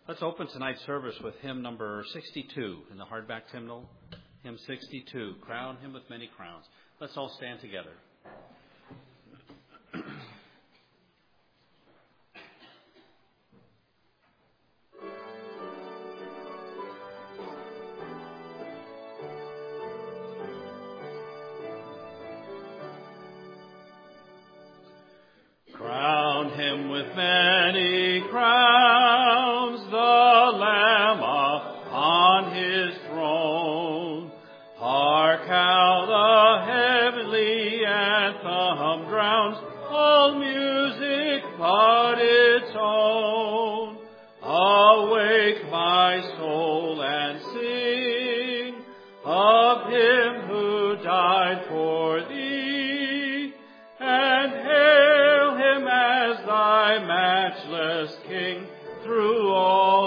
Let's open tonight's service with hymn number 62 in the hardback hymnal. Hymn 62, Crown Him with Many Crowns. Let's all stand together. Crown him with many crowns, the Lamb upon his throne. Hark how the heavenly anthem drowns all music but its own. Awake, my soul, and sing of him who died for thee, and hail him as thy matchless King through all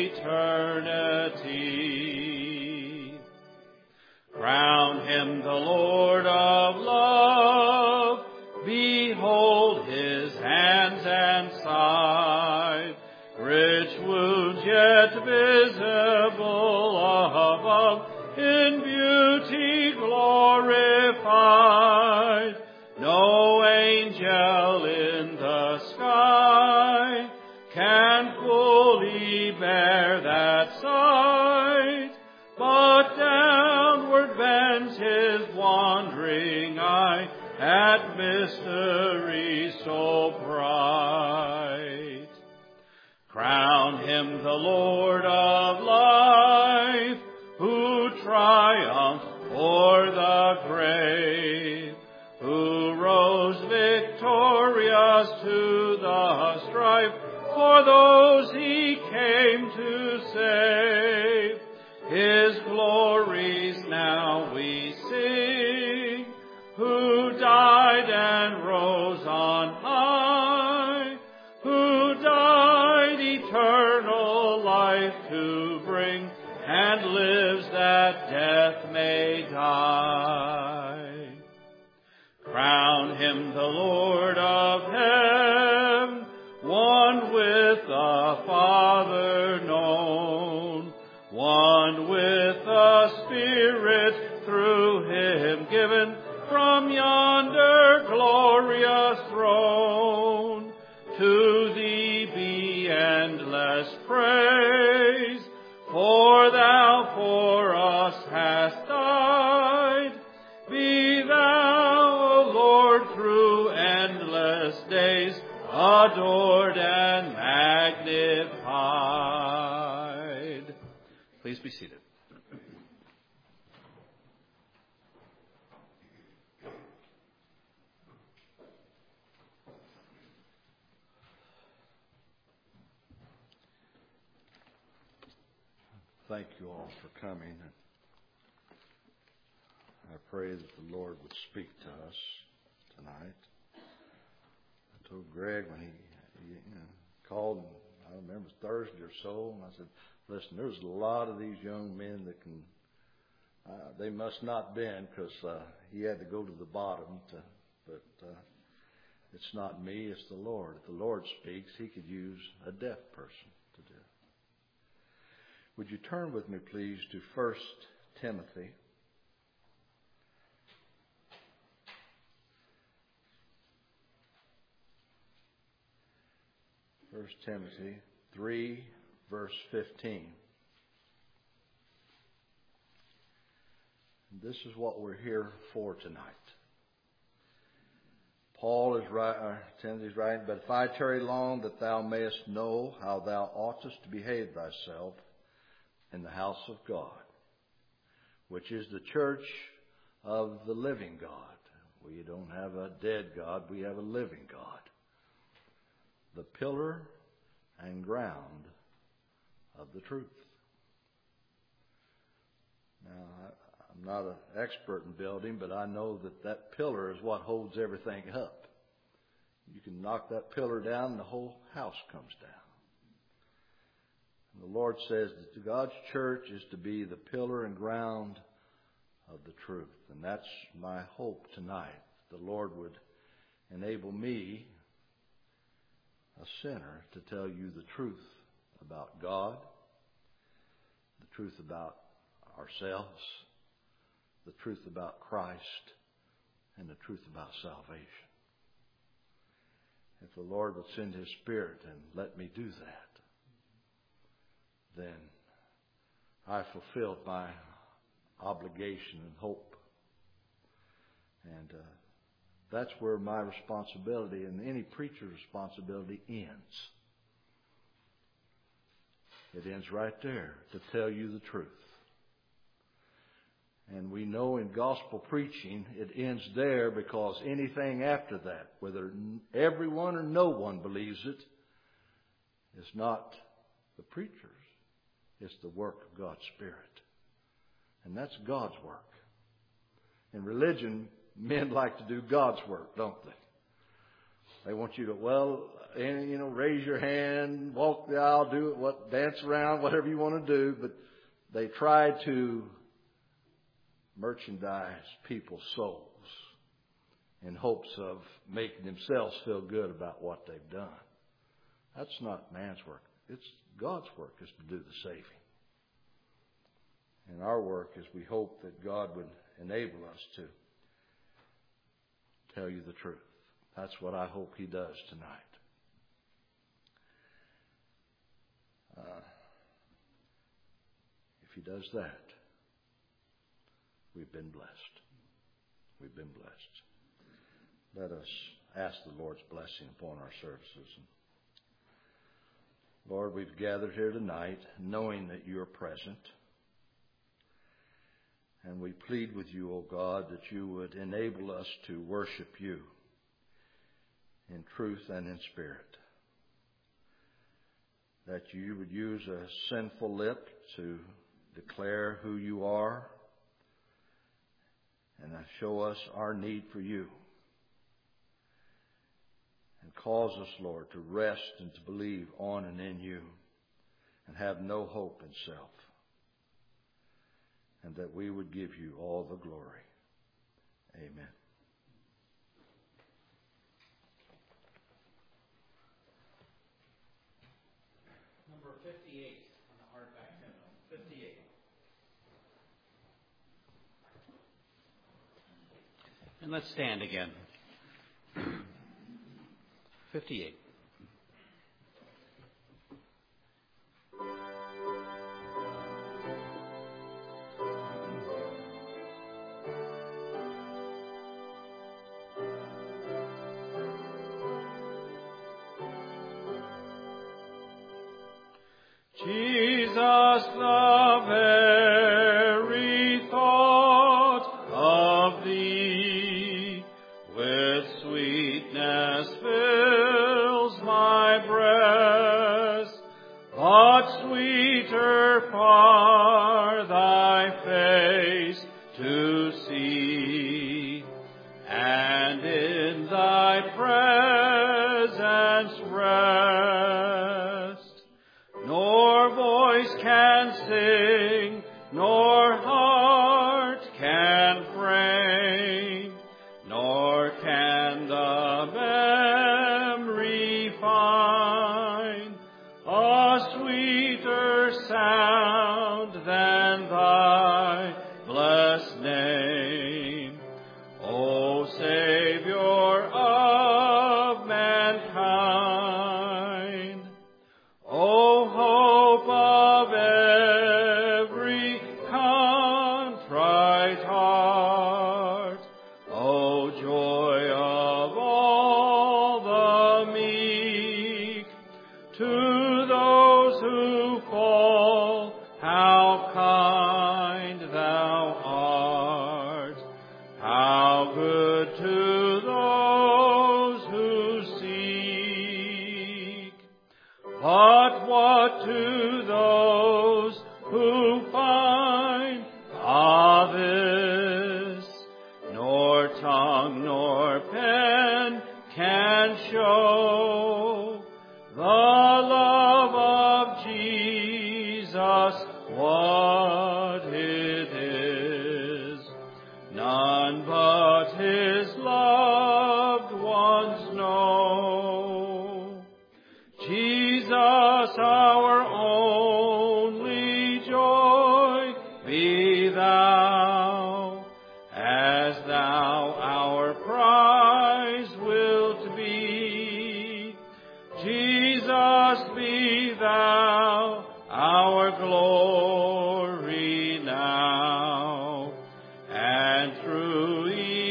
eternity. Crown him the Lord of love, behold his hands and side, rich wounds yet visible above, in beauty glorified. No angel in the sky can fully bear that sight, but downward bends his wandering eye at mystery so bright. Crown him the Lord of life, who triumphed o'er the grave, who rose victorious to the strife for those he came to save. His glories now we sing, who died and rose on high, who died eternal life to bring, and lives that death may die. Crown him the Lord of heaven, one with the Father known, one with the Spirit through him given, from yonder glorious throne. To thee be endless praise, for thou for us hast died. Be thou, O Lord, through endless days adored and magnified. Please be seated. Thank you all for coming. I pray that the Lord would speak to us tonight. I told Greg when he called, I remember it was Thursday or so, and I said, listen, there's a lot of these young men that can, they must not bend, because he had to go to the bottom, but it's not me, it's the Lord. If the Lord speaks, he could use a deaf person to do it. Would you turn with me, please, to 1 Timothy? 1 Timothy 3, verse 15. This is what we're here for tonight. Timothy's writing, but if I tarry long, that thou mayest know how thou oughtest to behave thyself in the house of God, which is the church of the living God. We don't have a dead God, we have a living God. The pillar and ground of the truth. Now, I'm not an expert in building, but I know that pillar is what holds everything up. You can knock that pillar down and the whole house comes down. And the Lord says that God's church is to be the pillar and ground of the truth. And that's my hope tonight. The Lord would enable me, a sinner, to tell you the truth about God, the truth about ourselves, the truth about Christ, and the truth about salvation. If the Lord would send His Spirit and let me do that, then I fulfilled my obligation and hope. And that's where my responsibility and any preacher's responsibility ends. It ends right there, to tell you the truth. And we know in gospel preaching it ends there, because anything after that, whether everyone or no one believes it, is not the preacher's. It's the work of God's Spirit. And that's God's work. In religion, men like to do God's work, don't they? They want you to, raise your hand, walk the aisle, dance around, whatever you want to do. But they try to merchandise people's souls in hopes of making themselves feel good about what they've done. That's not man's work. It's God's work is to do the saving. And our work is we hope that God would enable us to tell you the truth. That's what I hope He does tonight. If He does that, we've been blessed. We've been blessed. Let us ask the Lord's blessing upon our services. Lord, we've gathered here tonight knowing that You are present. And we plead with You, O God, that You would enable us to worship You in truth and in spirit. That You would use a sinful lip to declare who You are and show us our need for You. And cause us, Lord, to rest and to believe on and in You and have no hope in self. And that we would give You all the glory. Amen. Number 58 on the hardback hymnal. 58. And let's stand again. 58. Jesus, the very thought of Thee with sweetness fills my breast, but sweeter far Thy face to see, and in Thy presence rest. Nor voice can sing, nor heart can frame, nor can the memory find a sweeter sound than Thy blessed name, O Savior of mankind. O hope of every contrite heart, O joy of all the meek, to those who fall, how kind Thou art, how good to those who seek. But what to those who find this, nor tongue nor pen can show the love of Jesus, what it is. None but His loved ones know. Jesus, our thou our glory now, and through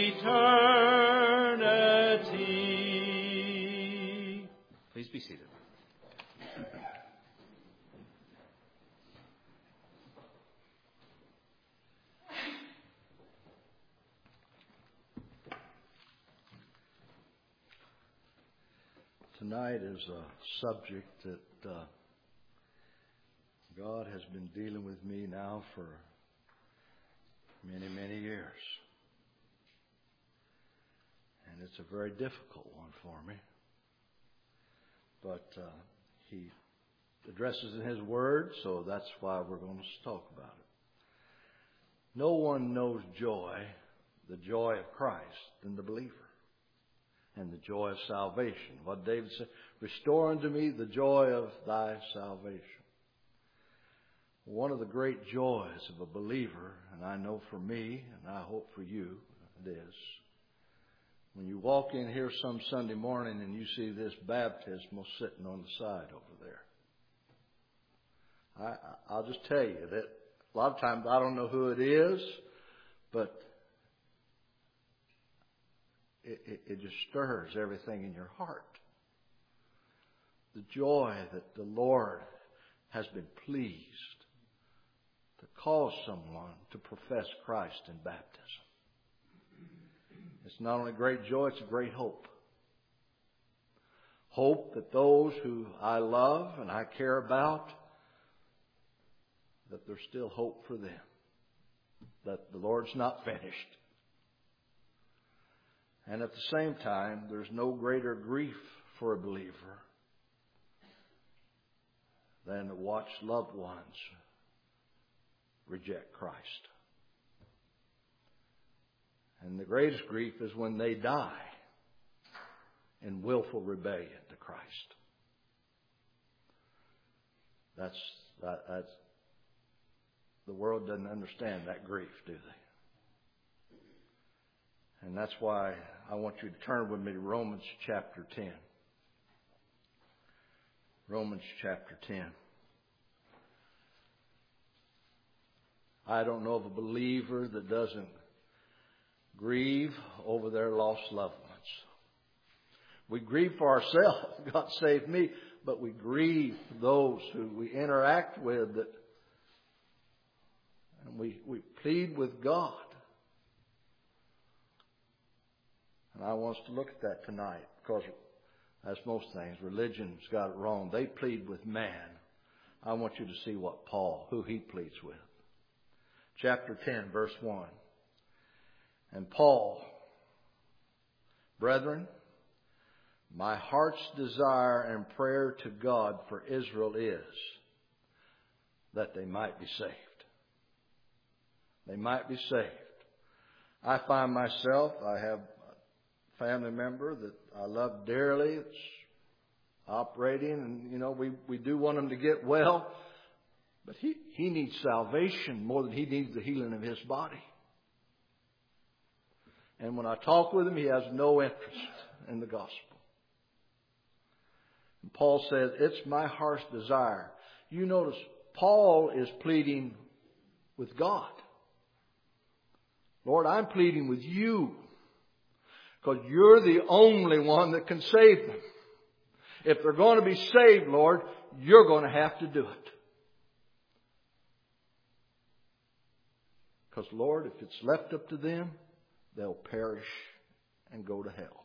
eternity. Please be seated. Tonight is a subject that God has been dealing with me now for many, many years. And it's a very difficult one for me. But He addresses in His Word, so that's why we're going to talk about it. No one knows joy, the joy of Christ, than the believer. And the joy of salvation. What David said, restore unto me the joy of thy salvation. One of the great joys of a believer, and I know for me, and I hope for you, it is, when you walk in here some Sunday morning and you see this baptismal sitting on the side over there. I'll just tell you that a lot of times I don't know who it is, but it just stirs everything in your heart. The joy that the Lord has been pleased to cause someone to profess Christ in baptism. It's not only great joy, it's a great hope. Hope that those who I love and I care about, that there's still hope for them. That the Lord's not finished. And at the same time, there's no greater grief for a believer than to watch loved ones reject Christ. And the greatest grief is when they die in willful rebellion to Christ. That's the world doesn't understand that grief, do they? And that's why I want you to turn with me to Romans chapter 10. Romans chapter 10. I don't know of a believer that doesn't grieve over their lost loved ones. We grieve for ourselves. God saved me. But we grieve those who we interact with, and we plead with God. And I want us to look at that tonight, because as most things, religion's got it wrong. They plead with man. I want you to see what Paul, who he pleads with. Chapter 10, verse 1. And Paul, brethren, my heart's desire and prayer to God for Israel is that they might be saved. They might be saved. I find myself, I have family member that I love dearly. It's operating, and we do want him to get well, but he needs salvation more than he needs the healing of his body. And when I talk with him, he has no interest in the gospel. And Paul says, it's my heart's desire. You notice Paul is pleading with God. Lord, I'm pleading with you. Because you're the only one that can save them. If they're going to be saved, Lord, you're going to have to do it. Because, Lord, if it's left up to them, they'll perish and go to hell.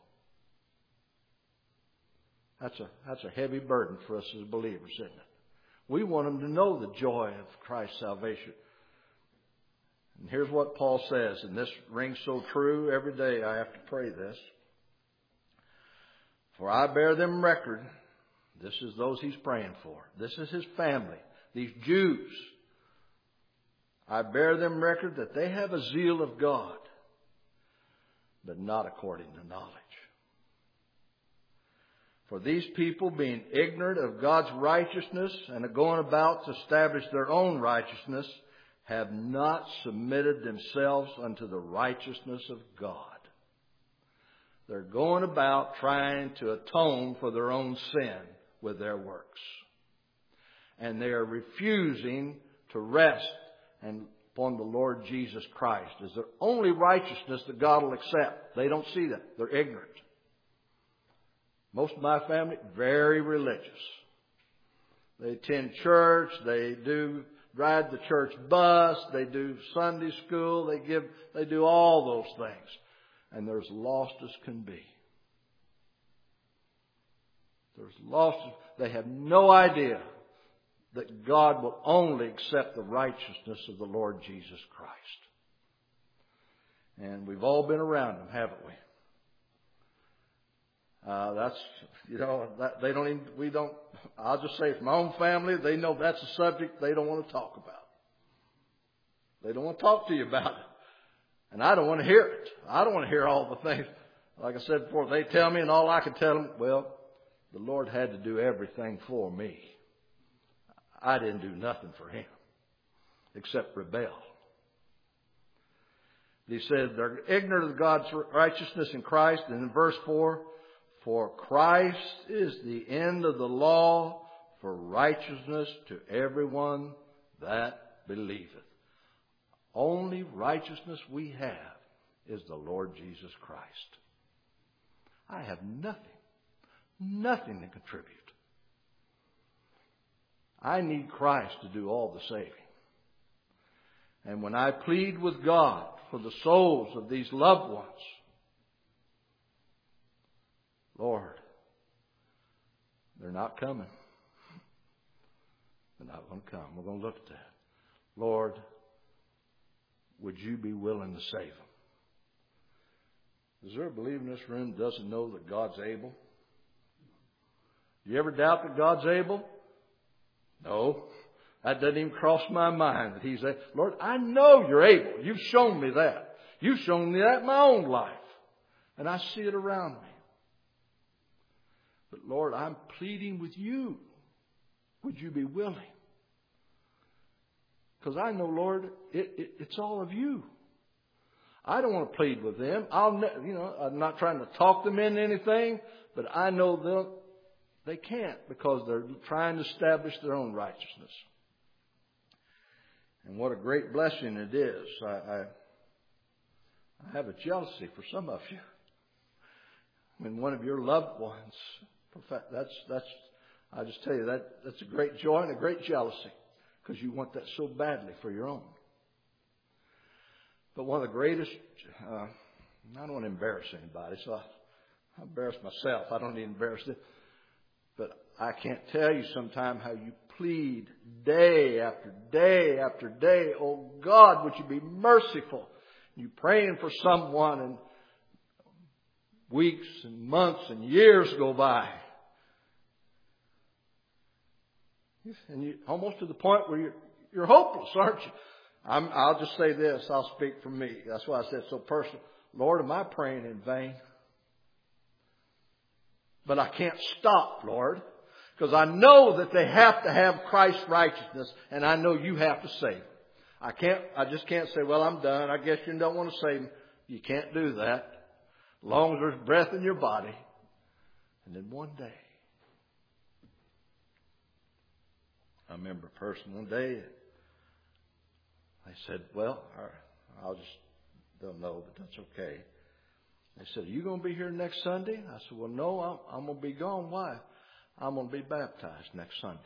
That's a heavy burden for us as believers, isn't it? We want them to know the joy of Christ's salvation. And here's what Paul says, and this rings so true every day I have to pray this. For I bear them record. This is those he's praying for. This is his family, these Jews. I bear them record that they have a zeal of God, but not according to knowledge. For these people, being ignorant of God's righteousness and are going about to establish their own righteousness, have not submitted themselves unto the righteousness of God. They're going about trying to atone for their own sin with their works. And they are refusing to rest upon the Lord Jesus Christ as their only righteousness that God will accept. They don't see that. They're ignorant. Most of my family, very religious. They attend church. They do ride the church bus. They do Sunday school. They do all those things. And they're as lost as can be. They're as lost. They have no idea that God will only accept the righteousness of the Lord Jesus Christ. And we've all been around them, haven't we? I'll just say, for my own family, they know that's a subject they don't want to talk about. They don't want to talk to you about it. And I don't want to hear it. I don't want to hear all the things. Like I said before, they tell me, and all I can tell them, well, the Lord had to do everything for me. I didn't do nothing for Him except rebel. He said they're ignorant of God's righteousness in Christ. And in verse 4, for Christ is the end of the law for righteousness to everyone that believeth. Only righteousness we have is the Lord Jesus Christ. I have nothing to contribute. I need Christ to do all the saving. And when I plead with God for the souls of these loved ones, Lord, they're not coming. They're not going to come. We're going to look at that. Lord, would you be willing to save them? Is there a believer in this room that doesn't know that God's able? You ever doubt that God's able? No. That doesn't even cross my mind that He's able. Lord, I know you're able. You've shown me that. You've shown me that in my own life. And I see it around me. But Lord, I'm pleading with you. Would you be willing? Because I know, Lord, it's all of you. I don't want to plead with them. I'm not trying to talk them into anything, but I know they can't because they're trying to establish their own righteousness. And what a great blessing it is. I have a jealousy for some of you. When one of your loved ones, I just tell you that's a great joy and a great jealousy because you want that so badly for your own. But one of the greatest, I don't want to embarrass anybody, so I embarrass myself. I don't need to embarrass them. But I can't tell you sometime how you plead day after day after day. Oh God, would you be merciful? You praying for someone and weeks and months and years go by. And you almost to the point where you're hopeless, aren't you? I'll just say this. I'll speak for me. That's why I said so personal. Lord, am I praying in vain? But I can't stop, Lord, because I know that they have to have Christ's righteousness, and I know you have to save them. I just can't say, well, I'm done. I guess you don't want to save them. You can't do that. As long as there's breath in your body. And then one day, I remember a person one day, they said, well, they'll know, but that's okay. They said, are you going to be here next Sunday? I said, well, no, I'm going to be gone. Why? I'm going to be baptized next Sunday.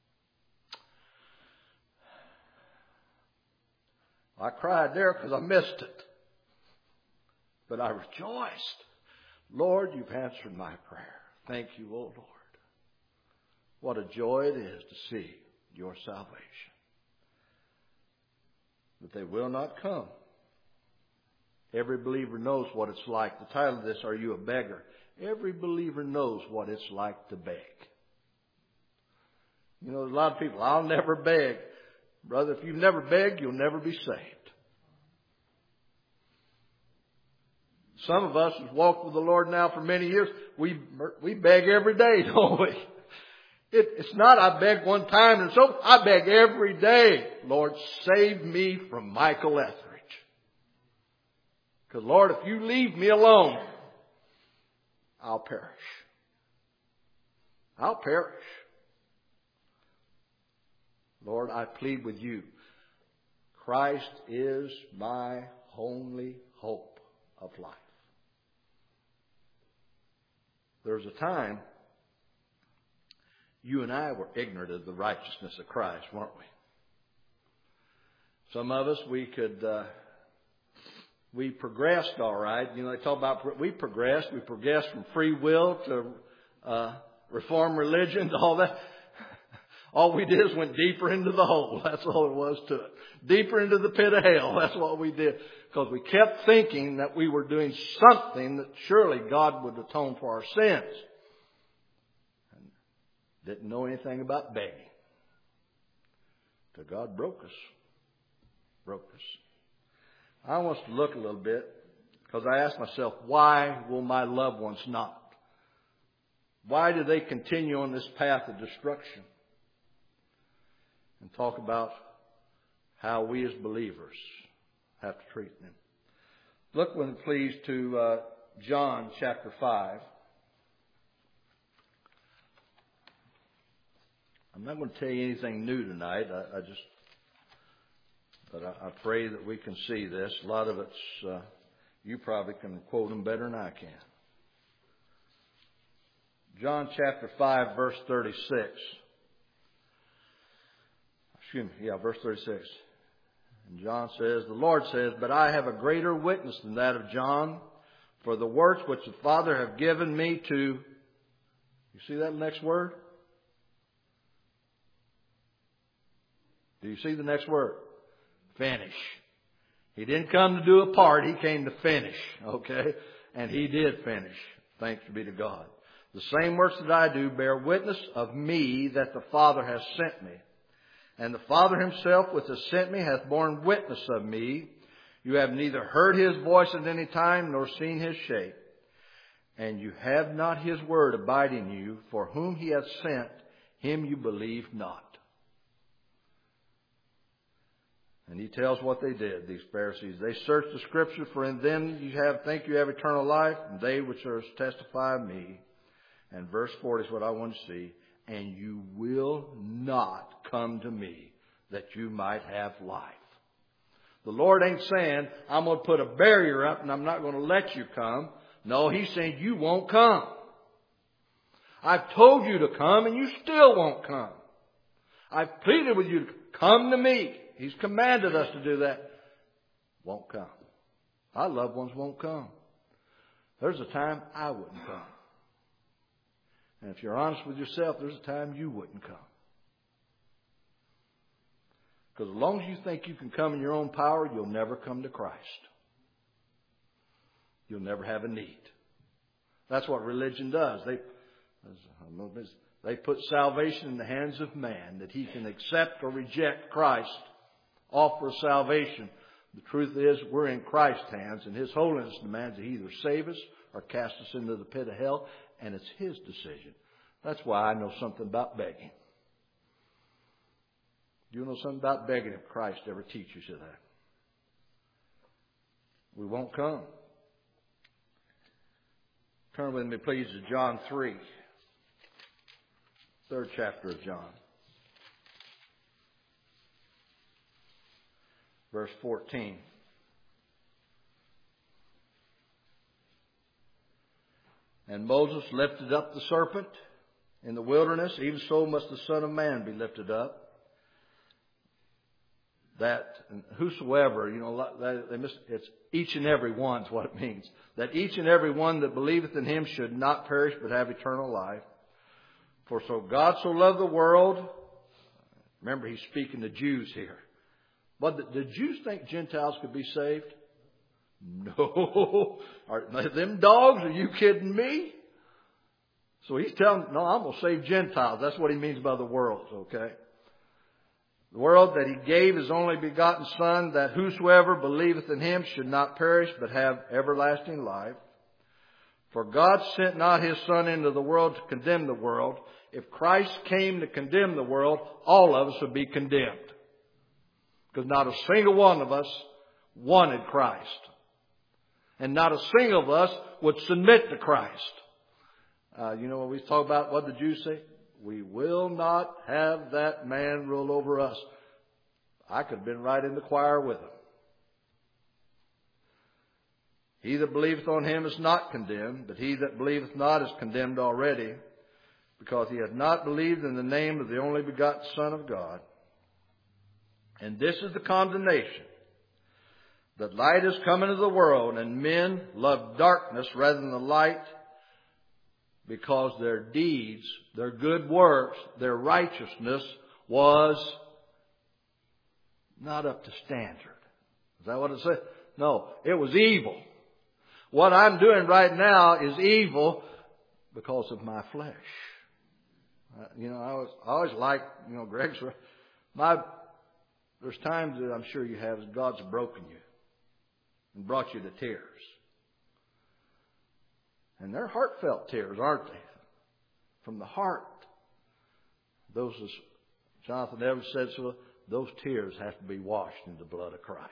I cried there because I missed it. But I rejoiced. Lord, you've answered my prayer. Thank you, O Lord. What a joy it is to see your salvation. But they will not come. Every believer knows what it's like. The title of this, Are You a Beggar? Every believer knows what it's like to beg. You know, there's a lot of people, I'll never beg. Brother, if you've never begged, you'll never be saved. Some of us who've walked with the Lord now for many years, we beg every day, don't we? It's not I beg one time and so I beg every day. Lord, save me from Michael Etheridge. Because Lord, if you leave me alone, I'll perish. I'll perish. Lord, I plead with you. Christ is my only hope of life. There's a time you and I were ignorant of the righteousness of Christ, weren't we? Some of us, we progressed all right. You know, they talk about we progressed. We progressed from free will to reform religion to all that. All we did is went deeper into the hole. That's all there was to it. Deeper into the pit of hell. That's what we did. Because we kept thinking that we were doing something that surely God would atone for our sins. And didn't know anything about begging. So God broke us. I want us to look a little bit, because I asked myself, why will my loved ones not? Why do they continue on this path of destruction? And talk about how we as believers have to treat them. Look with me, please, to John chapter 5. I'm not going to tell you anything new tonight. But I pray that we can see this. A lot of it's, you probably can quote them better than I can. John chapter 5, verse 36. Verse 36. And John says, the Lord says, but I have a greater witness than that of John, for the works which the Father have given me to, you see that next word? Do you see the next word? Finish. He didn't come to do a part, He came to finish. Okay? And He did finish. Thanks be to God. The same works that I do bear witness of me that the Father has sent me. And the Father Himself which has sent me hath borne witness of me. You have neither heard His voice at any time, nor seen His shape. And you have not His word abide in you, for whom He hath sent, Him you believe not. And He tells what they did, these Pharisees. They searched the Scripture, for in them think you have eternal life, and they which are testify of me. And verse 40 is what I want to see. And you will not come to me that you might have life. The Lord ain't saying, I'm going to put a barrier up and I'm not going to let you come. No, He's saying you won't come. I've told you to come and you still won't come. I've pleaded with you to come to me. He's commanded us to do that. Won't come. Our loved ones won't come. There's a time I wouldn't come. And if you're honest with yourself, there's a time you wouldn't come. Because as long as you think you can come in your own power, you'll never come to Christ. You'll never have a need. That's what religion does. They put salvation in the hands of man, that he can accept or reject Christ, offer salvation. The truth is, we're in Christ's hands, and His holiness demands that He either save us or cast us into the pit of hell, and it's His decision. That's why I know something about begging. Do you know something about begging if Christ ever teaches you that? We won't come. Turn with me, please, to John 3. Third chapter of John. Verse 14. And Moses lifted up the serpent in the wilderness, even so must the Son of Man be lifted up. That whosoever, it's each and every one is what it means. That each and every one that believeth in Him should not perish but have eternal life. For so God so loved the world. Remember, He's speaking to Jews here. But did Jews think Gentiles could be saved? No. Are them dogs? Are you kidding me? So He's telling, no, I'm going to save Gentiles. That's what He means by the world, okay? The world that He gave His only begotten Son, that whosoever believeth in Him should not perish, but have everlasting life. For God sent not His Son into the world to condemn the world. If Christ came to condemn the world, all of us would be condemned. Because not a single one of us wanted Christ. And not a single of us would submit to Christ. You know what we talk about, what the Jews say? We will not have that man rule over us. I could have been right in the choir with him. He that believeth on him is not condemned, but he that believeth not is condemned already, because he hath not believed in the name of the only begotten Son of God. And this is the condemnation, that light is come into the world, and men love darkness rather than the light, because their deeds, their good works, their righteousness was not up to standard. Is that what it said? No, it was evil. What I'm doing right now is evil because of my flesh. I always like, Greg's, there's times that I'm sure you have, God's broken you and brought you to tears. And they're heartfelt tears, aren't they? From the heart. Those, as Jonathan Evans said, so those tears have to be washed in the blood of Christ.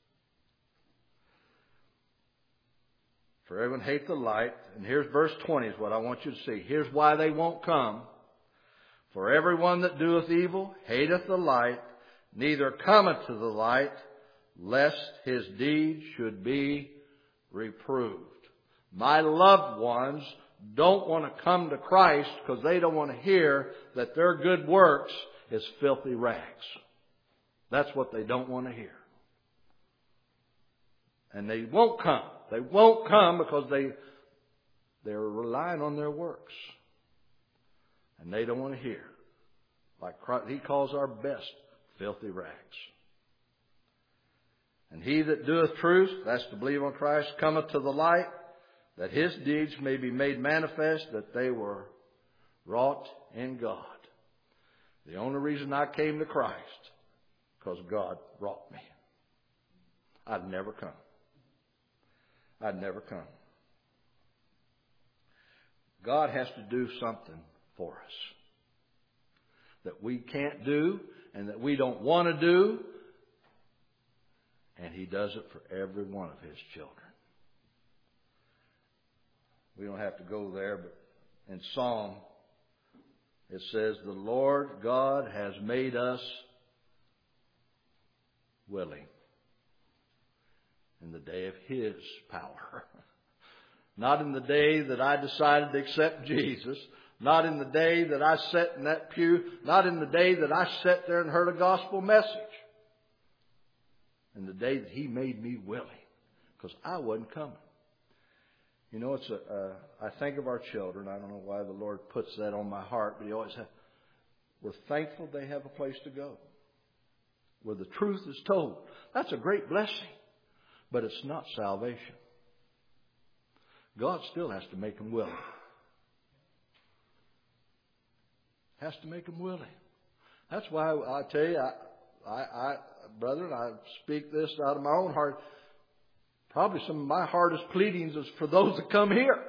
For everyone hate the light. And here's verse 20 is what I want you to see. Here's why they won't come. For everyone that doeth evil hateth the light, neither cometh to the light, lest his deeds should be reproved. My loved ones don't want to come to Christ because they don't want to hear that their good works is filthy rags. That's what they don't want to hear. And they won't come. They won't come because they're relying on their works. And they don't want to hear. Like Christ, He calls our best filthy rags. And he that doeth truth, that's to believe on Christ, cometh to the light, that his deeds may be made manifest, that they were wrought in God. The only reason I came to Christ, because God wrought me. I'd never come. I'd never come. God has to do something for us that we can't do and that we don't want to do. And He does it for every one of His children. We don't have to go there, but in Psalm it says, the Lord God has made us willing in the day of His power. Not in the day that I decided to accept Jesus. Not in the day that I sat in that pew. Not in the day that I sat there and heard a gospel message. In the day that He made me willing. Because I wasn't coming. You know, I think of our children. I don't know why the Lord puts that on my heart, but He always has. We're thankful they have a place to go, where the truth is told. That's a great blessing. But it's not salvation. God still has to make them willing. Has to make them willing. That's why I tell you, brethren, I speak this out of my own heart. Probably some of my hardest pleadings is for those that come here.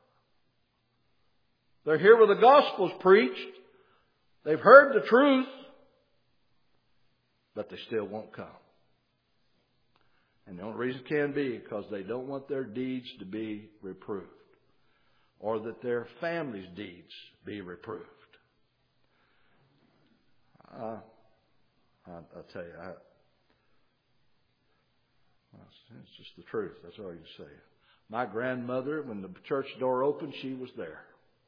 They're here where the gospel's preached. They've heard the truth. But they still won't come. And the only reason can be because they don't want their deeds to be reproved. Or that their family's deeds be reproved. I'll tell you, it's just the truth. That's all you say. My grandmother, when the church door opened, she was there.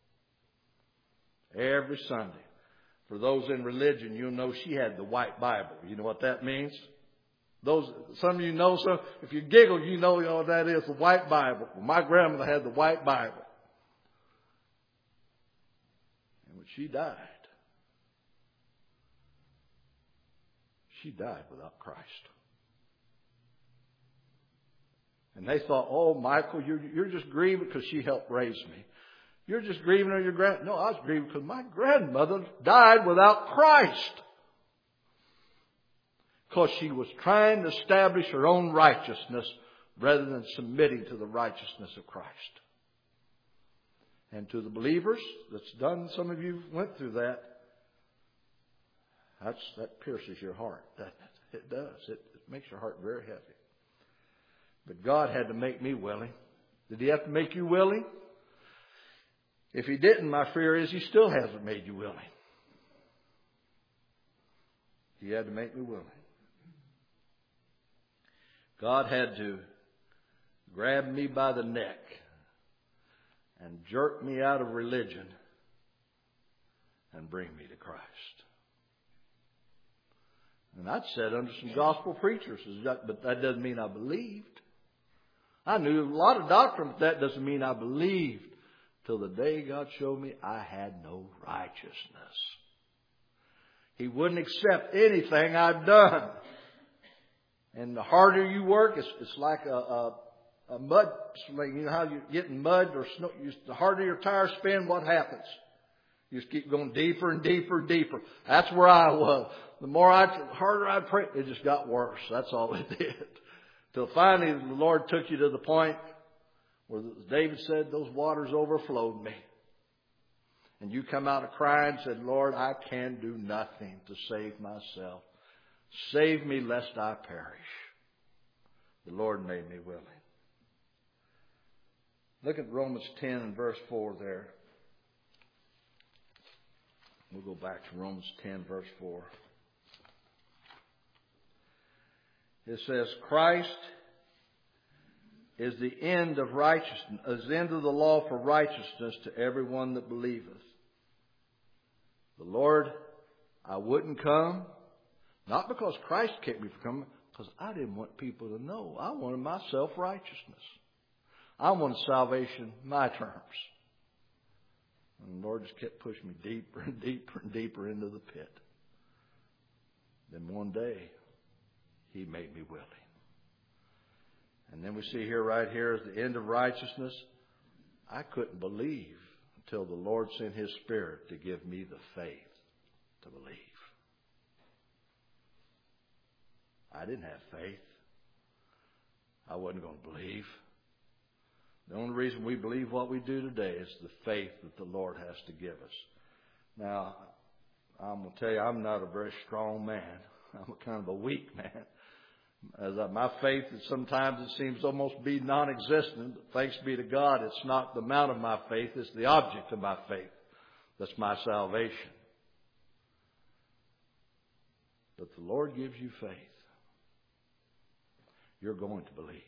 Every Sunday. For those in religion, you'll know she had the white Bible. You know what that means? Some of you know, so if you giggle, you know what that is, the white Bible. Well, my grandmother had the white Bible. And when she died without Christ. And they thought, oh, Michael, you're just grieving because she helped raise me. You're just grieving on your No, I was grieving because my grandmother died without Christ. Because she was trying to establish her own righteousness rather than submitting to the righteousness of Christ. And to the believers that's done, some of you went through that. That pierces your heart. It does. It makes your heart very heavy. But God had to make me willing. Did He have to make you willing? If He didn't, my fear is He still hasn't made you willing. He had to make me willing. God had to grab me by the neck and jerk me out of religion and bring me to Christ. And I'd sat under some gospel preachers, but that doesn't mean I believed. I knew a lot of doctrine, but that doesn't mean I believed. Till the day God showed me I had no righteousness. He wouldn't accept anything I'd done. And the harder you work, it's like a mud sling. You know how you get in mud or snow? The harder your tires spin, what happens? You just keep going deeper and deeper and deeper. That's where I was. The harder I prayed, it just got worse. That's all it did. Till finally the Lord took you to the point where David said, those waters overflowed me. And you come out of crying and said, Lord, I can do nothing to save myself. Save me lest I perish. The Lord made me willing. Look at Romans 10 and verse 4 there. We'll go back to Romans 10 verse 4. It says, Christ is the end of righteousness, is the end of the law for righteousness to everyone that believeth. The Lord, I wouldn't come, not because Christ kept me from coming, because I didn't want people to know. I wanted my self-righteousness. I wanted salvation my terms. And the Lord just kept pushing me deeper and deeper and deeper into the pit. Then one day, He made me willing. And then we see here, right here, is the end of righteousness. I couldn't believe until the Lord sent His Spirit to give me the faith to believe. I didn't have faith. I wasn't going to believe. The only reason we believe what we do today is the faith that the Lord has to give us. Now, I'm going to tell you, I'm not a very strong man. I'm a kind of a weak man. My faith, sometimes it seems almost be non-existent. But thanks be to God, it's not the amount of my faith, it's the object of my faith. That's my salvation. But the Lord gives you faith. You're going to believe.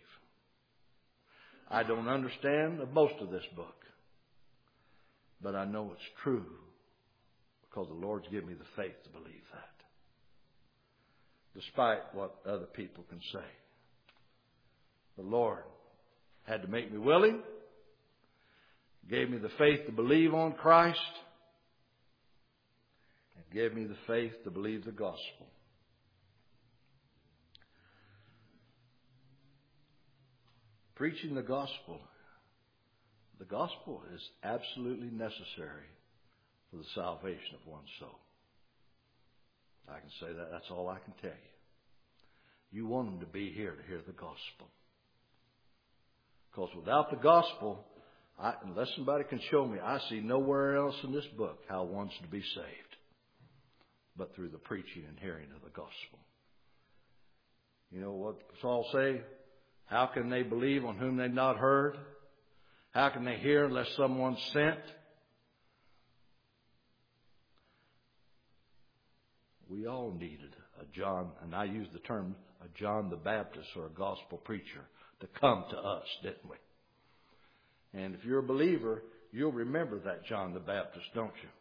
I don't understand most of this book, but I know it's true because the Lord's given me the faith to believe that. Despite what other people can say. The Lord had to make me willing, gave me the faith to believe on Christ, and gave me the faith to believe the gospel. Preaching the gospel is absolutely necessary for the salvation of one's soul. I can say that. That's all I can tell you. You want them to be here to hear the gospel. Because without the gospel, unless somebody can show me, I see nowhere else in this book how one's to be saved but through the preaching and hearing of the gospel. You know what Saul say? How can they believe on whom they've not heard? How can they hear unless someone's sent? We all needed a John, and I use the term a John the Baptist or a gospel preacher to come to us, didn't we? And if you're a believer, you'll remember that John the Baptist, don't you?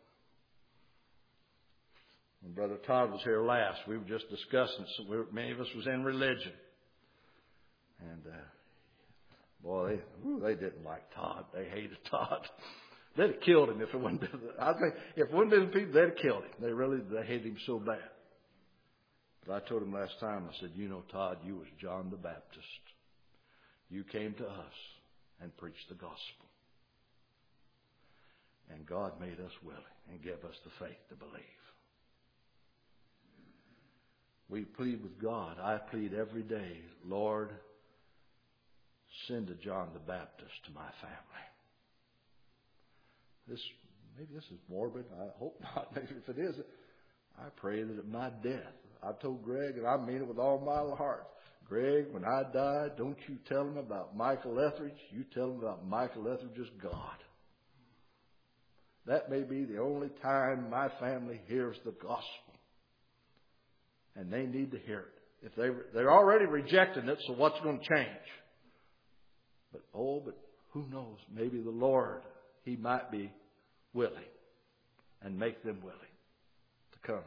When Brother Todd was here last, we were just discussing, many of us was in religion. And, boy, they didn't like Todd. They hated Todd. They'd have killed him if it wasn't been. I think if it wouldn't been people, they'd have killed him. They hated him so bad. But I told him last time, I said, you know, Todd, you was John the Baptist. You came to us and preached the gospel. And God made us willing and gave us the faith to believe. We plead with God. I plead every day, Lord, send a John the Baptist to my family. Maybe this is morbid. I hope not. Maybe if it is, I pray that at my death, I told Greg, and I mean it with all my heart, Greg, when I die, don't you tell him about Michael Etheridge. You tell him about Michael Etheridge's God. that may be the only time my family hears the gospel. And they need to hear it. If they're already rejecting it, so what's going to change? But who knows? Maybe the Lord, He might be willing and make them willing to come.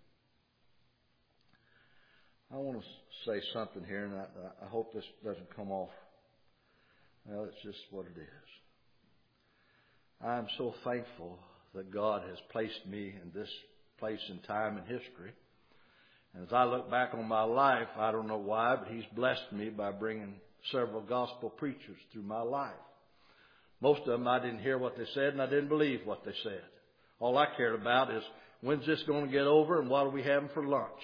I want to say something here, and I hope this doesn't come off. Well, it's just what it is. I'm so thankful that God has placed me in this place and time in history. And as I look back on my life, I don't know why, but He's blessed me by bringing several gospel preachers through my life. Most of them, I didn't hear what they said, and I didn't believe what they said. All I cared about is, when's this going to get over, and what are we having for lunch?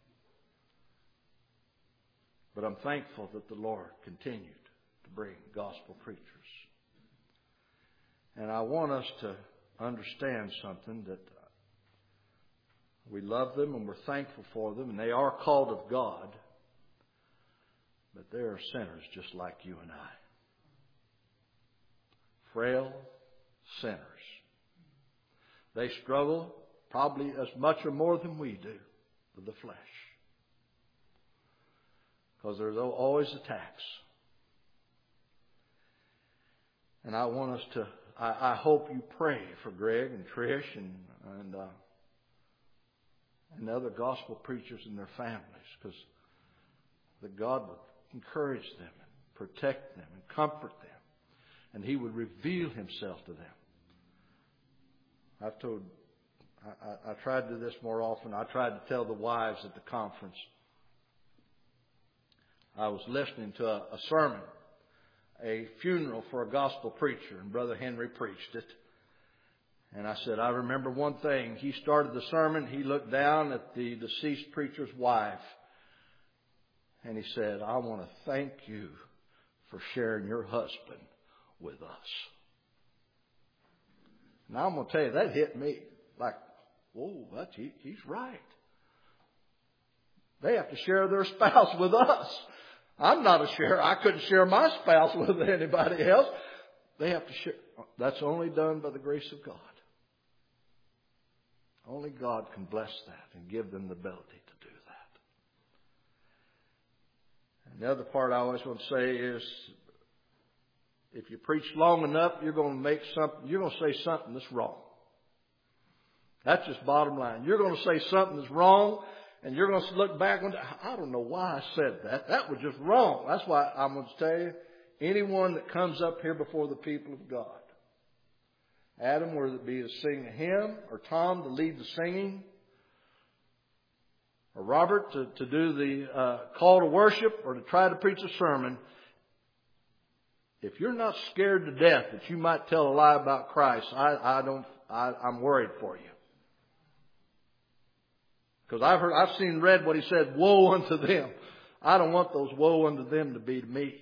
But I'm thankful that the Lord continued to bring gospel preachers. And I want us to understand something, that we love them and we're thankful for them, and they are called of God, but they are sinners just like you and I. Frail sinners. They struggle probably as much or more than we do with the flesh. Because there's always attacks. And I want us to, I hope you pray for Greg and Trish and other gospel preachers and their families, because that God would encourage them and protect them and comfort them, and He would reveal Himself to them. I tried to do this more often. I tried to tell the wives at the conference. I was listening to a sermon, a funeral for a gospel preacher, and Brother Henry preached it. And I said, I remember one thing. He started the sermon. He looked down at the deceased preacher's wife. And he said, I want to thank you for sharing your husband with us. Now I'm going to tell you, that hit me. Like, whoa, he's right. They have to share their spouse with us. I'm not a sharer. I couldn't share my spouse with anybody else. They have to share. That's only done by the grace of God. Only God can bless that and give them the ability to do that. And the other part I always want to say is, if you preach long enough, you're going to say something that's wrong. That's just bottom line. You're going to say something that's wrong, and you're going to look back and I don't know why I said that. That was just wrong. That's why I'm going to tell you, anyone that comes up here before the people of God, Adam, whether it be to sing a hymn, or Tom to lead the singing, or Robert to do the call to worship, or to try to preach a sermon, if you're not scared to death that you might tell a lie about Christ, I'm worried for you. Because I've read what he said, woe unto them. I don't want those woe unto them to be to me.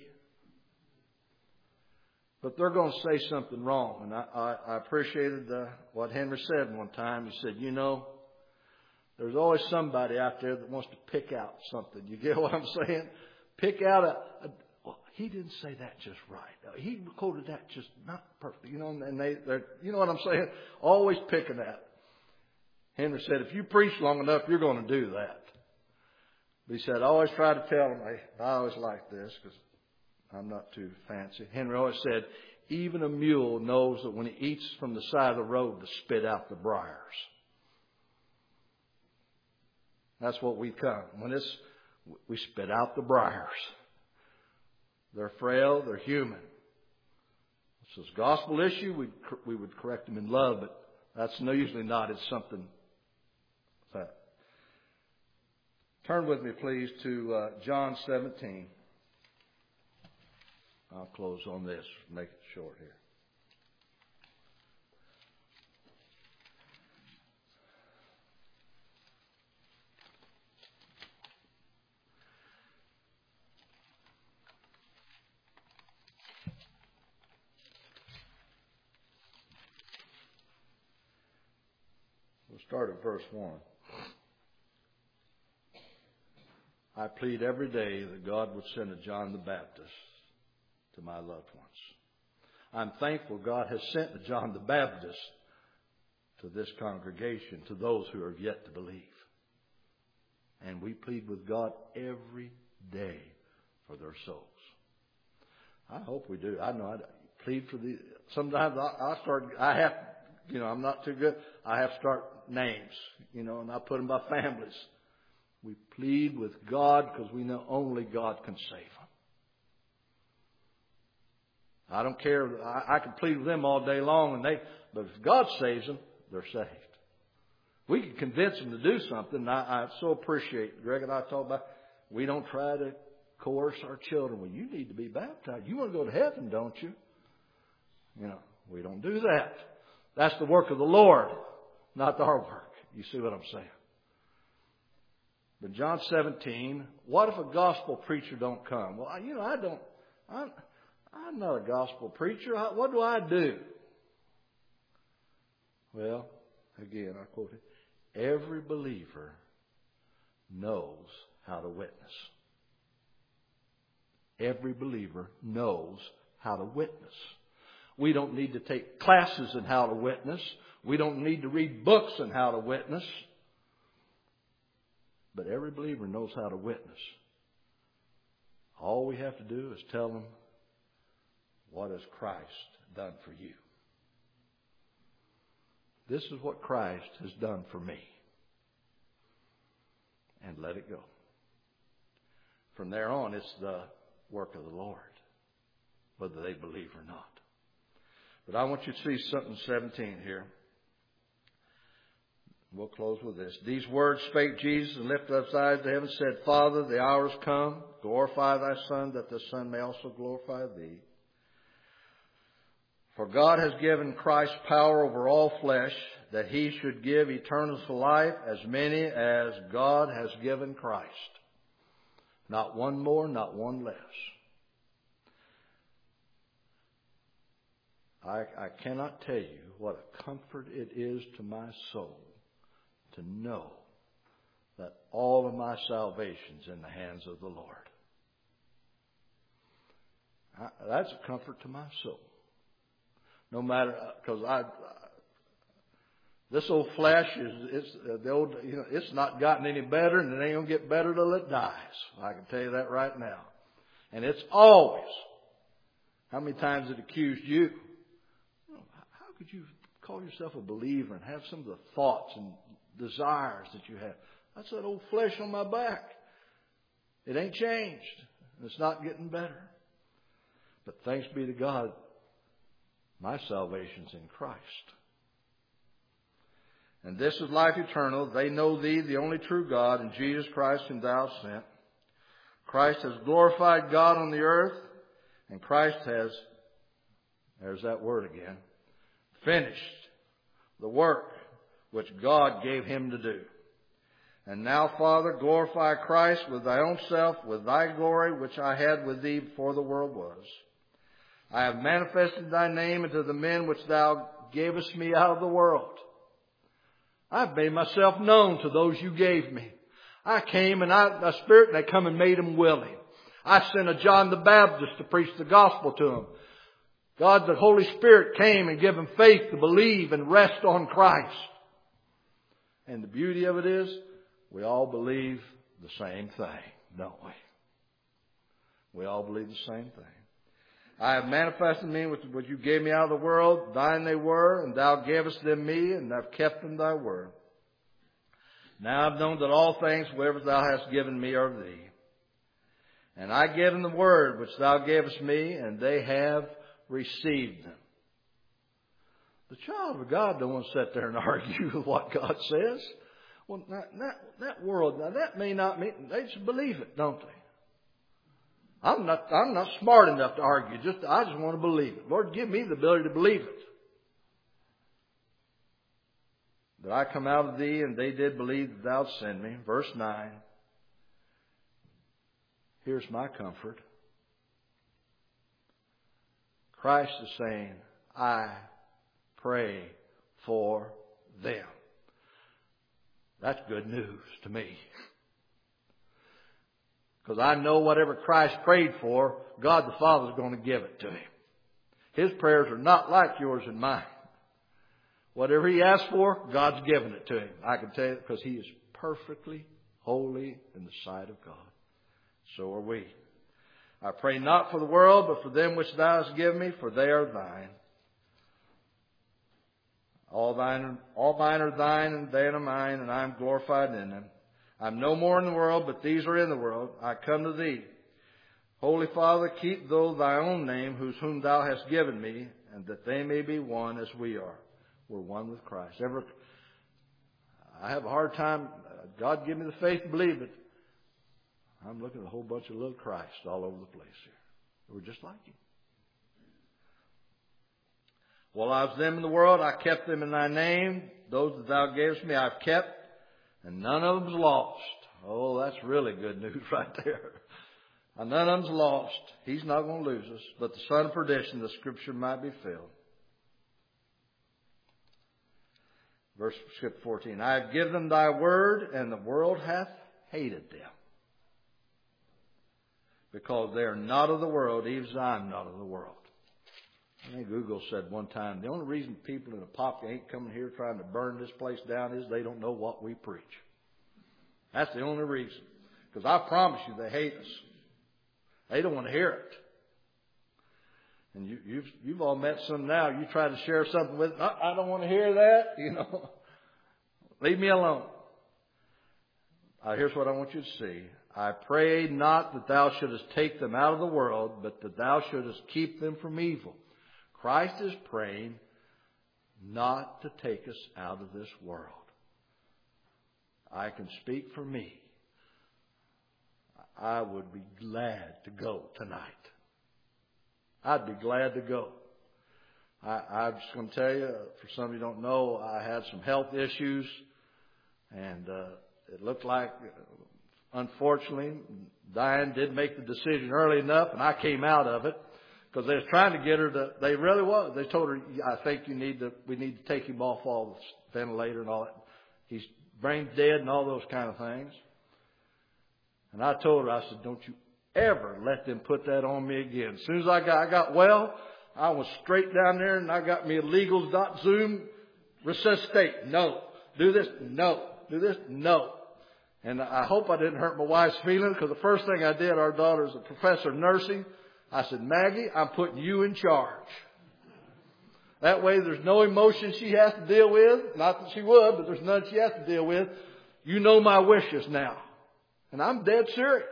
But they're going to say something wrong. And I appreciated what Henry said one time. He said, there's always somebody out there that wants to pick out something. You get what I'm saying? Pick out he didn't say that just right. He quoted that just not perfect. And they're, you know what I'm saying? Always picking at. Henry said, if you preach long enough, you're going to do that. But he said, I always try to tell them, I always like this because I'm not too fancy. Henry always said, even a mule knows that when he eats from the side of the road to spit out the briars. That's what we come. We spit out the briars. They're frail, they're human. This is a gospel issue. We would correct them in love, but that's usually not. It's something. Turn with me, please, to John 17. I'll close on this, make it short here. We'll start at verse 1. I plead every day that God would send a John the Baptist to my loved ones. I'm thankful God has sent a John the Baptist to this congregation, to those who are yet to believe. And we plead with God every day for their souls. I hope we do. I know I plead for the. Sometimes I'm not too good. I have to start names, and I put them by families. We plead with God because we know only God can save them. I don't care. I can plead with them all day long, but if God saves them, they're saved. We can convince them to do something. I so appreciate, Greg and I talk about, we don't try to coerce our children. Well, you need to be baptized. You want to go to heaven, don't you? We don't do that. That's the work of the Lord, not our work. You see what I'm saying? But John 17, what if a gospel preacher don't come? Well, I'm not a gospel preacher. What do I do? Well, again, I quote it. Every believer knows how to witness. Every believer knows how to witness. We don't need to take classes in how to witness. We don't need to read books on how to witness. But every believer knows how to witness. All we have to do is tell them, what has Christ done for you? This is what Christ has done for me. And let it go. From there on, it's the work of the Lord, whether they believe or not. But I want you to see something 17 here. We'll close with this. These words spake Jesus and lifted up his eyes to heaven, said, Father, the hour is come. Glorify thy Son, that the Son may also glorify thee. For God has given Christ power over all flesh, that he should give eternal life as many as God has given Christ. Not one more, not one less. I cannot tell you what a comfort it is to my soul to know that all of my salvation's in the hands of the Lord. That's a comfort to my soul. No matter, because this old flesh it's not gotten any better, and it ain't gonna get better till it dies. I can tell you that right now. And it's always. How many times it accused you? How could you call yourself a believer and have some of the thoughts and desires that you have? That's that old flesh on my back. It ain't changed. It's not getting better. But thanks be to God, my salvation's in Christ. And this is life eternal. They know thee, the only true God, and Jesus Christ whom thou hast sent. Christ has glorified God on the earth, and Christ has, there's that word again, finished the work which God gave him to do. And now, Father, glorify Christ with thy own self, with thy glory, which I had with thee before the world was. I have manifested thy name unto the men which thou gavest me out of the world. I've made myself known to those you gave me. I came and the Spirit, and I come and made them willing. I sent a John the Baptist to preach the gospel to them. God, the Holy Spirit came and gave them faith to believe and rest on Christ. And the beauty of it is, we all believe the same thing, don't we? We all believe the same thing. I have manifested me with what you gave me out of the world. Thine they were, and thou gavest them me, and I've kept them thy word. Now I've known that all things, whatever thou hast given me, are of thee. And I gave them the word which thou gavest me, and they have received them. The child of God don't want to sit there and argue with what God says. Well, that world, now that may not mean, they just believe it, don't they? I'm not smart enough to argue. I just want to believe it. Lord, give me the ability to believe it. That I come out of thee, and they did believe that thou sent me. Verse 9. Here's my comfort. Christ is saying, I pray for them. That's good news to me. Because I know whatever Christ prayed for, God the Father is going to give it to him. His prayers are not like yours and mine. Whatever he asks for, God's given it to him. I can tell you because he is perfectly holy in the sight of God. So are we. I pray not for the world, but for them which thou hast given me, for they are thine. All mine are thine, and they are mine, and I am glorified in them. I am no more in the world, but these are in the world. I come to thee. Holy Father, keep thou thy own name, whom thou hast given me, and that they may be one as we are. We're one with Christ. I have a hard time. God give me the faith to believe it. I'm looking at a whole bunch of little Christ all over the place here. We're just like him. While I was them in the world, I kept them in thy name. Those that thou gavest me, I've kept, and none of them's lost. Oh, that's really good news right there. And none of them's lost. He's not going to lose us. But the son of perdition, the scripture might be filled. Verse 14. I have given them thy word, and the world hath hated them. Because they are not of the world, even as I am not of the world. I think Google said one time, the only reason people in Apopka ain't coming here trying to burn this place down is they don't know what we preach. That's the only reason. Because I promise you they hate us. They don't want to hear it. And you've all met some now. You try to share something with them. I don't want to hear that. You know, leave me alone. Here's what I want you to see. I pray not that thou shouldest take them out of the world, but that thou shouldest keep them from evil. Christ is praying not to take us out of this world. I can speak for me. I would be glad to go tonight. I'd be glad to go. I'm just going to tell you, for some of you who don't know, I had some health issues, and it looked like, unfortunately, Diane did make the decision early enough, and I came out of it because they was trying to get her to. They really was. They told her, "I think we need to take him off all the ventilator and all that. He's brain dead and all those kind of things." And I told her, I said, "Don't you ever let them put that on me again." As soon as I got well, I was straight down there and I got me a Legals.Zoom resuscitate. No. Do this. No. Do this. No. And I hope I didn't hurt my wife's feelings, because the first thing I did, our daughter's a professor of nursing. I said, "Maggie, I'm putting you in charge. That way there's no emotion she has to deal with. Not that she would, but there's none she has to deal with. You know my wishes now." And I'm dead serious.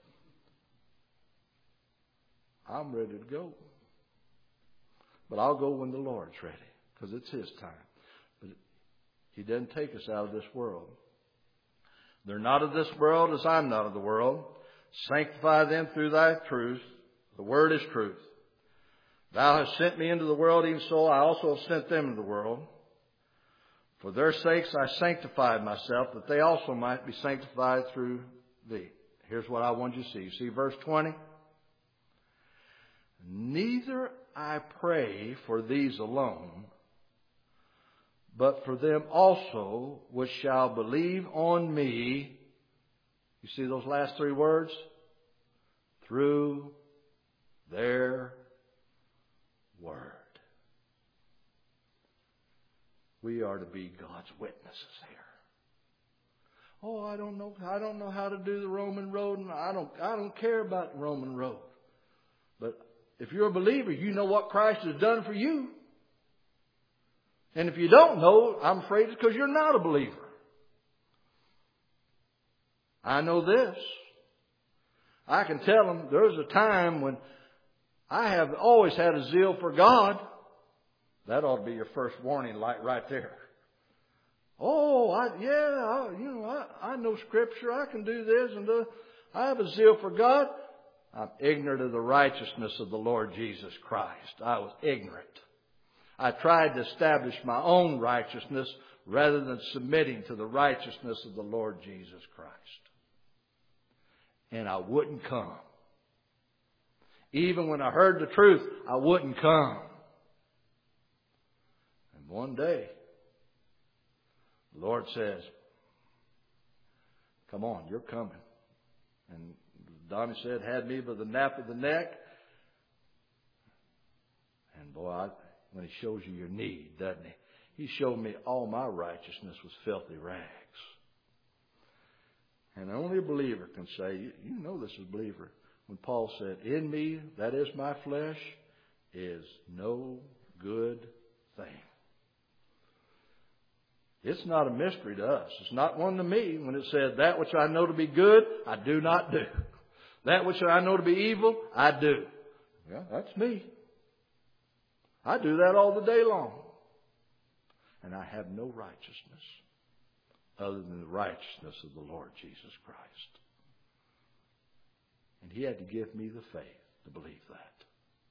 I'm ready to go. But I'll go when the Lord's ready, because it's His time. But He doesn't take us out of this world. They're not of this world as I'm not of the world. Sanctify them through thy truth. The word is truth. Thou hast sent me into the world, even so I also have sent them into the world. For their sakes I sanctified myself, that they also might be sanctified through thee. Here's what I want you to see. You see verse 20? Neither I pray for these alone, but for them also which shall believe on me. You see those last three words? Through their word. We are to be God's witnesses here. Oh, I don't know how to do the Roman road, and I don't care about the Roman road. But if you're a believer, you know what Christ has done for you. And if you don't know, I'm afraid it's because you're not a believer. I know this. I can tell them there was a time when I have always had a zeal for God. That ought to be your first warning light right there. Oh, I know Scripture. I can do this and do. I have a zeal for God. I'm ignorant of the righteousness of the Lord Jesus Christ. I was ignorant. I tried to establish my own righteousness rather than submitting to the righteousness of the Lord Jesus Christ. And I wouldn't come. Even when I heard the truth, I wouldn't come. And one day, the Lord says, "Come on, you're coming." And Donnie said, had me by the nape of the neck. And boy, when He shows you your need, doesn't He? He showed me all my righteousness was filthy rags. And only a believer can say, you know this is a believer, when Paul said, in me, that is my flesh, is no good thing. It's not a mystery to us. It's not one to me when it said, that which I know to be good, I do not do. That which I know to be evil, I do. Well, that's me. I do that all the day long. And I have no righteousness other than the righteousness of the Lord Jesus Christ. And He had to give me the faith to believe that.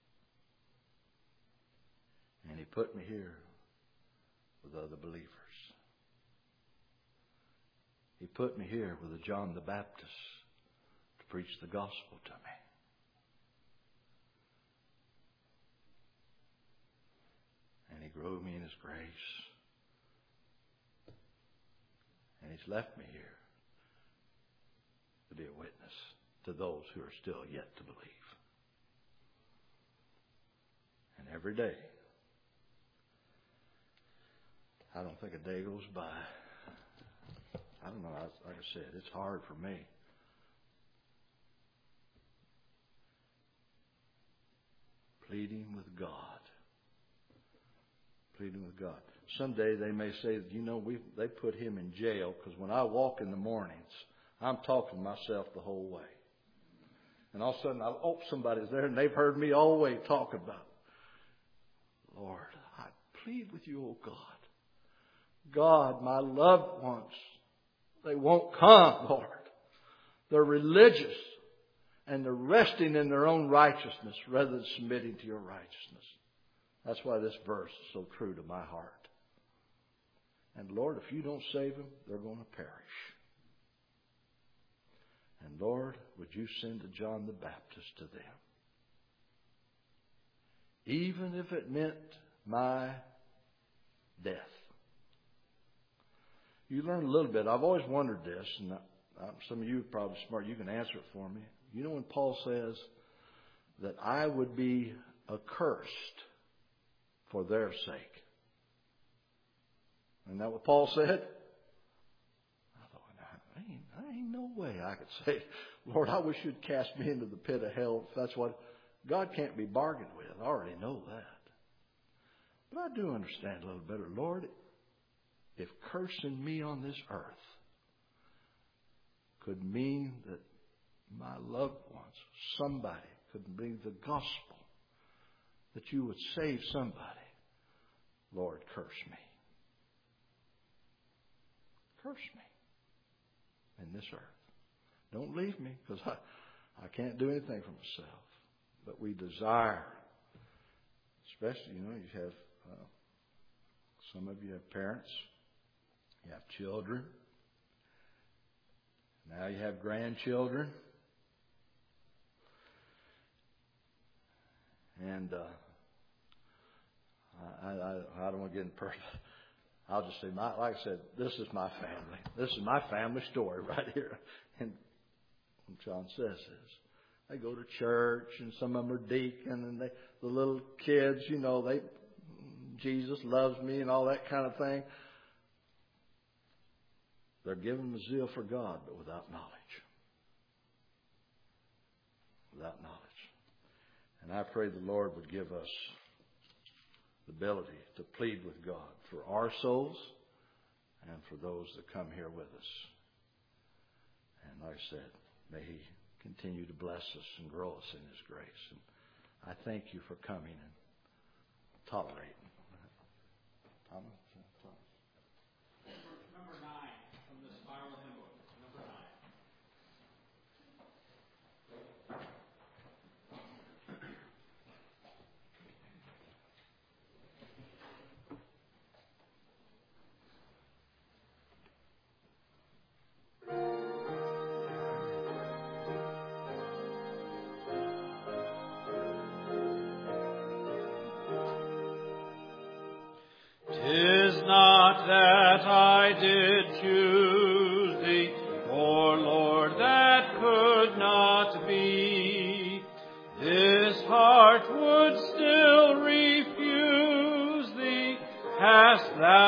And He put me here with other believers. He put me here with a John the Baptist to preach the gospel to me. And He grew me in His grace. And He's left me here to be a witness to those who are still yet to believe. And every day, I don't think a day goes by. I don't know, like I said, it's hard for me. Pleading with God. Pleading with God. Someday they may say, they put him in jail because when I walk in the mornings, I'm talking to myself the whole way. And all of a sudden, somebody's there and they've heard me all the way talking about, Lord, I plead with you, oh God. God, my loved ones, they won't come, Lord. They're religious and they're resting in their own righteousness rather than submitting to your righteousness. That's why this verse is so true to my heart. And Lord, if you don't save them, they're going to perish. And Lord, would you send a John the Baptist to them? Even if it meant my death. You learn a little bit. I've always wondered this, and some of you are probably smart. You can answer it for me. You know when Paul says that I would be accursed for their sake. Isn't that what Paul said? I thought, I ain't no way I could say, Lord, I wish you'd cast me into the pit of hell. If that's what God can't be bargained with. I already know that. But I do understand a little better. Lord, if cursing me on this earth could mean that my loved ones, somebody could bring the gospel, that you would save somebody, Lord, curse me. Curse me in this earth. Don't leave me, because I can't do anything for myself. But we desire, especially, you have, some of you have parents, you have children, now you have grandchildren. And I don't want to get in personal. I'll just say, like I said, this is my family. This is my family story right here. And John says this. They go to church, and some of them are deacon, and the little kids, Jesus loves me and all that kind of thing. They're given the zeal for God, but without knowledge. Without knowledge. And I pray the Lord would give us the ability to plead with God for our souls and for those that come here with us. And like I said, may He continue to bless us and grow us in His grace. And I thank you for coming and tolerating. Thomas? Number 9 from the Spiral Hymn Book. Number 9. That I did choose thee, for Lord, that could not be. This heart would still refuse thee. Hast thou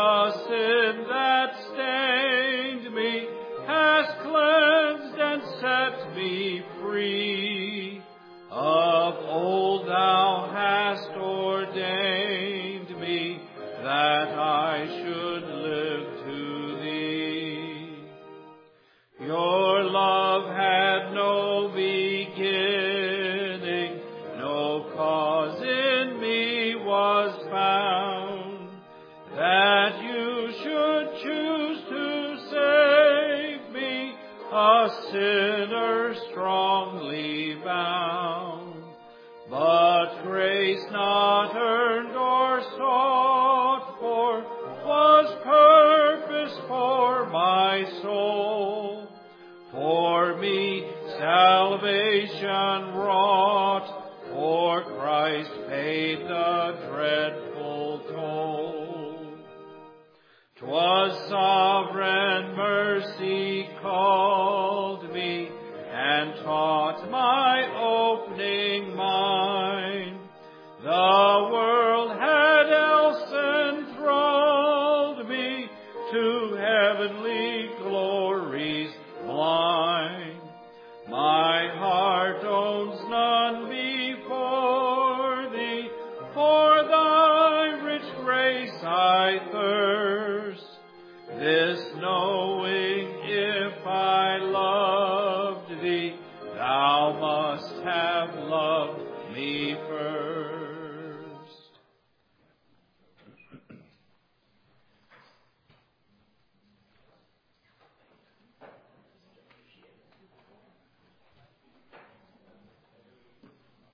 the sin that stained me hast cleansed and set me free. Of old thou hast ordained me that I should live to thee. Your love had no beginning, no cause in me was found, that you should choose to save me, a sinner strongly bound. But grace not earned or sought for was purpose for my soul. For me salvation wrought, for Christ paid the dreadful toll. 'Twas sovereign mercy called me, and taught my opening mind. The world had else enthralled me, to heavenly glories blind. My heart owns none before thee, for thy rich grace I thirst. This no